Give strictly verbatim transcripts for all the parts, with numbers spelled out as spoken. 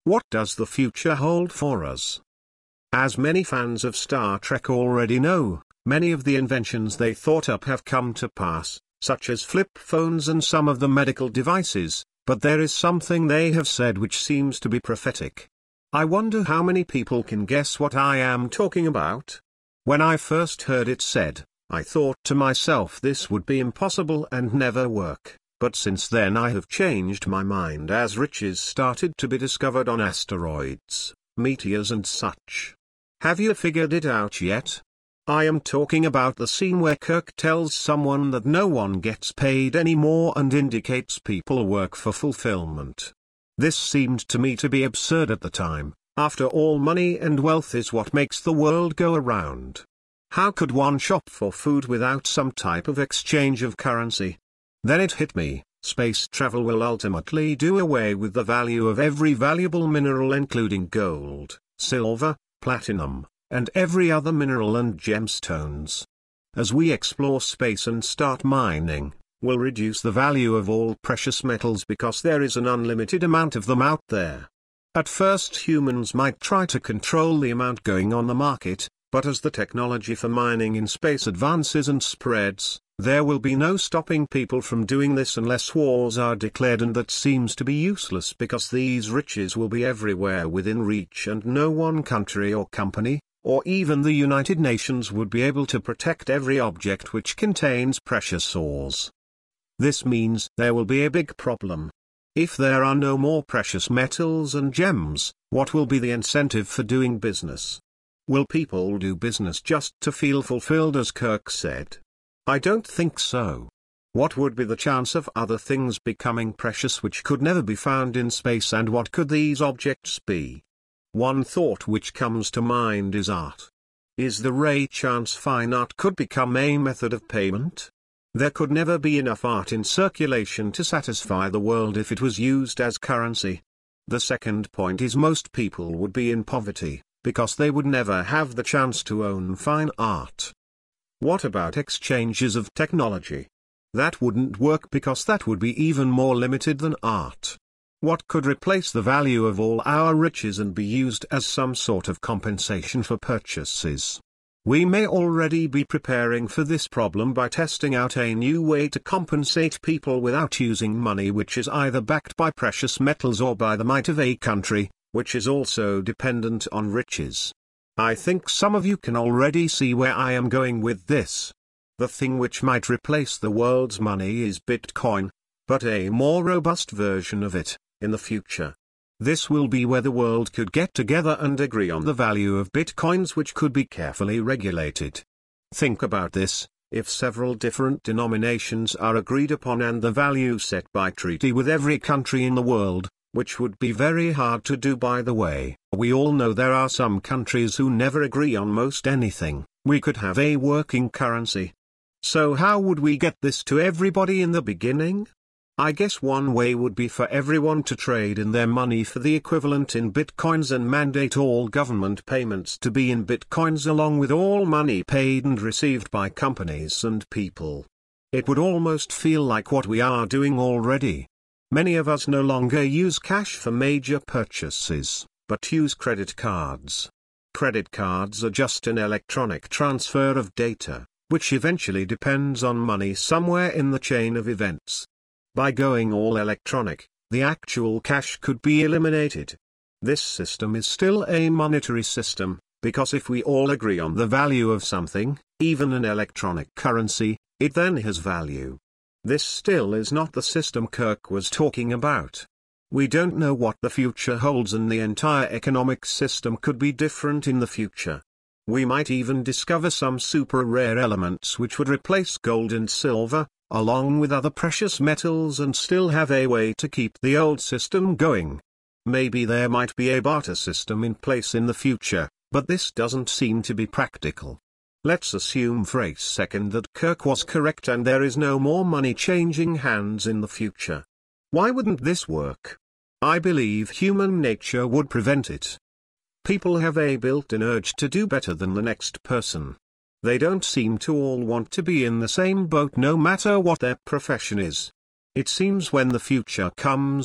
What does the future hold for us? As many fans of Star Trek already know, many of the inventions they thought up have come to pass, such as flip phones and some of the medical devices, but there is something they have said which seems to be prophetic. I wonder how many people can guess what I am talking about? When I first heard it said, I thought to myself this would be impossible and never work, but since then I have changed my mind as riches started to be discovered on asteroids, meteors and such. Have you figured it out yet? I am talking about the scene where Kirk tells someone that no one gets paid anymore and indicates people work for fulfillment. This seemed to me to be absurd at the time. After all, money and wealth is what makes the world go around. How could one shop for food without some type of exchange of currency? Then it hit me, space travel will ultimately do away with the value of every valuable mineral, including gold, silver, platinum, and every other mineral and gemstones. As we explore space and start mining, we'll reduce the value of all precious metals because there is an unlimited amount of them out there. At first humans might try to control the amount going on the market, but as the technology for mining in space advances and spreads, there will be no stopping people from doing this unless wars are declared, and that seems to be useless because these riches will be everywhere within reach and no one country or company, or even the United Nations, would be able to protect every object which contains precious ores. This means there will be a big problem. If there are no more precious metals and gems, what will be the incentive for doing business? Will people do business just to feel fulfilled, as Kirk said? I don't think so. What would be the chance of other things becoming precious which could never be found in space, and what could these objects be? One thought which comes to mind is art. Is there a chance fine art could become a method of payment? There could never be enough art in circulation to satisfy the world if it was used as currency. The second point is most people would be in poverty, because they would never have the chance to own fine art. What about exchanges of technology? That wouldn't work because that would be even more limited than art. What could replace the value of all our riches and be used as some sort of compensation for purchases? We may already be preparing for this problem by testing out a new way to compensate people without using money which is either backed by precious metals or by the might of a country, which is also dependent on riches. I think some of you can already see where I am going with this. The thing which might replace the world's money is Bitcoin, but a more robust version of it, in the future. This will be where the world could get together and agree on the value of bitcoins, which could be carefully regulated. Think about this: if several different denominations are agreed upon and the value set by treaty with every country in the world, which would be very hard to do, by the way, we all know there are some countries who never agree on most anything, we could have a working currency. So how would we get this to everybody in the beginning? I guess one way would be for everyone to trade in their money for the equivalent in bitcoins and mandate all government payments to be in bitcoins along with all money paid and received by companies and people. It would almost feel like what we are doing already. Many of us no longer use cash for major purchases, but use credit cards. Credit cards are just an electronic transfer of data, which eventually depends on money somewhere in the chain of events. By going all electronic, the actual cash could be eliminated. This system is still a monetary system, because if we all agree on the value of something, even an electronic currency, it then has value. This still is not the system Kirk was talking about. We don't know what the future holds, and the entire economic system could be different in the future. We might even discover some super rare elements which would replace gold and silver, along with other precious metals, and still have a way to keep the old system going. Maybe there might be a barter system in place in the future, but this doesn't seem to be practical. Let's assume for a second that Kirk was correct and there is no more money changing hands in the future. Why wouldn't this work? I believe human nature would prevent it. People have a built-in urge to do better than the next person. They don't seem to all want to be in the same boat no matter what their profession is. It seems when the future comes,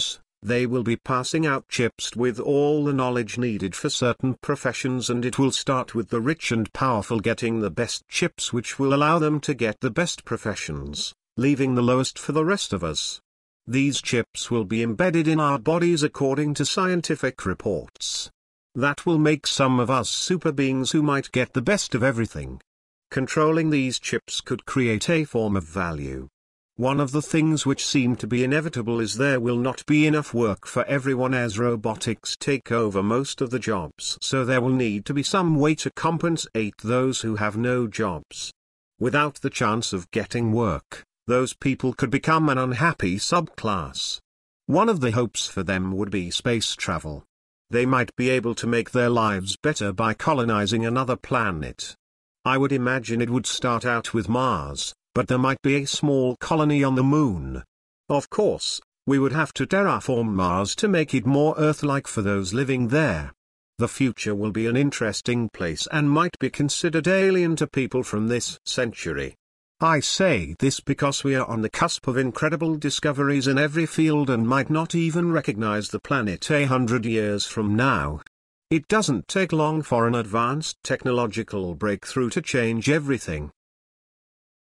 They will be passing out chips with all the knowledge needed for certain professions, and it will start with the rich and powerful getting the best chips which will allow them to get the best professions, leaving the lowest for the rest of us. These chips will be embedded in our bodies according to scientific reports. That will make some of us super beings who might get the best of everything. Controlling these chips could create a form of value. One of the things which seem to be inevitable is there will not be enough work for everyone as robotics take over most of the jobs, so there will need to be some way to compensate those who have no jobs. Without the chance of getting work, those people could become an unhappy subclass. One of the hopes for them would be space travel. They might be able to make their lives better by colonizing another planet. I would imagine it would start out with Mars, but there might be a small colony on the moon. Of course, we would have to terraform Mars to make it more Earth-like for those living there. The future will be an interesting place and might be considered alien to people from this century. I say this because we are on the cusp of incredible discoveries in every field and might not even recognize the planet a hundred years from now. It doesn't take long for an advanced technological breakthrough to change everything.